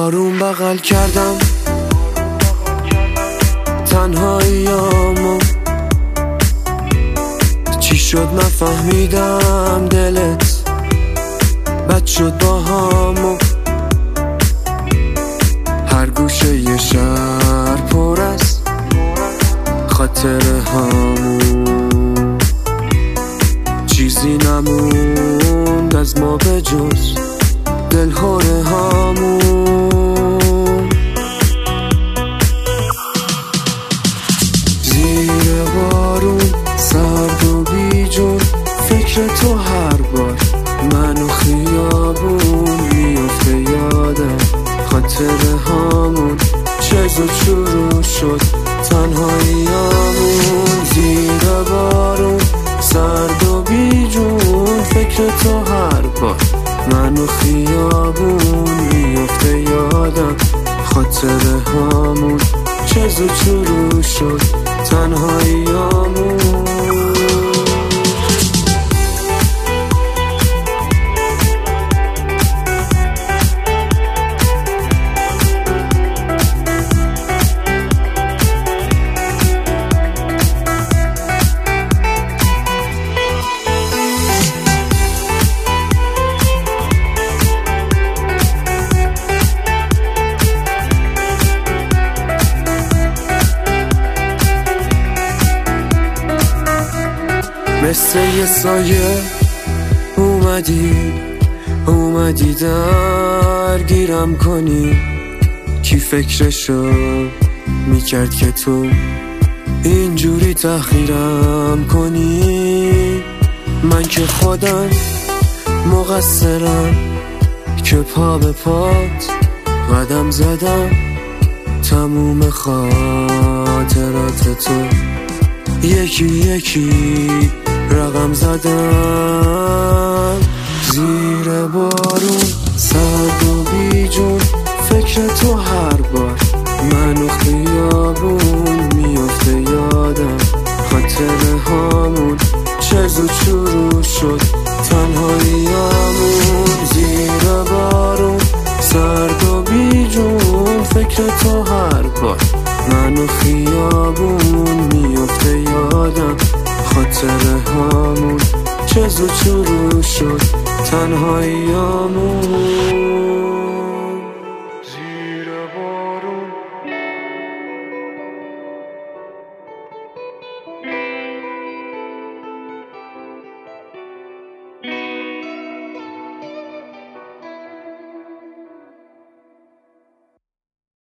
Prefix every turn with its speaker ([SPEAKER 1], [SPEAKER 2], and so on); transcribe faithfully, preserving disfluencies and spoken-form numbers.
[SPEAKER 1] آروم بغل کردم تنهاییامو، چی شد نفهمیدم دلت بد شد با همو. هر گوشه یه شهر پر از خاطر همون، چیزی نموند از ما به جز دلهور همون. زیر بارون سرد و بیجون فکر تو هر بار منو خیابون میفته یادم، خاطر همون چز و شروع شد تنهاییامون. زیر بارون سرد و بیجون فکر تو هر بار منو خیابون میفته یادم، خاطر همون چز و شروع شد تنهاییامون. مثل یه سایه اومدی اومدی درگیرم کنی، کی فکرشو میکرد که تو اینجوری تحقیرم کنی. من که خودم مقصرم که پا به پات قدم زدم، تموم خاطرات تو یکی یکی رقم زدم. زیر بارون سرد و بیجون فکر تو هر بار منو خیابون میفته یادم، خاطر همون چز و شروع شد تنهاییامون. زیر بارون سرد و بیجون فکر تو هر بار منو خیابون میفته یادم، خاطر همون چز و شروع شد تنهاییامون.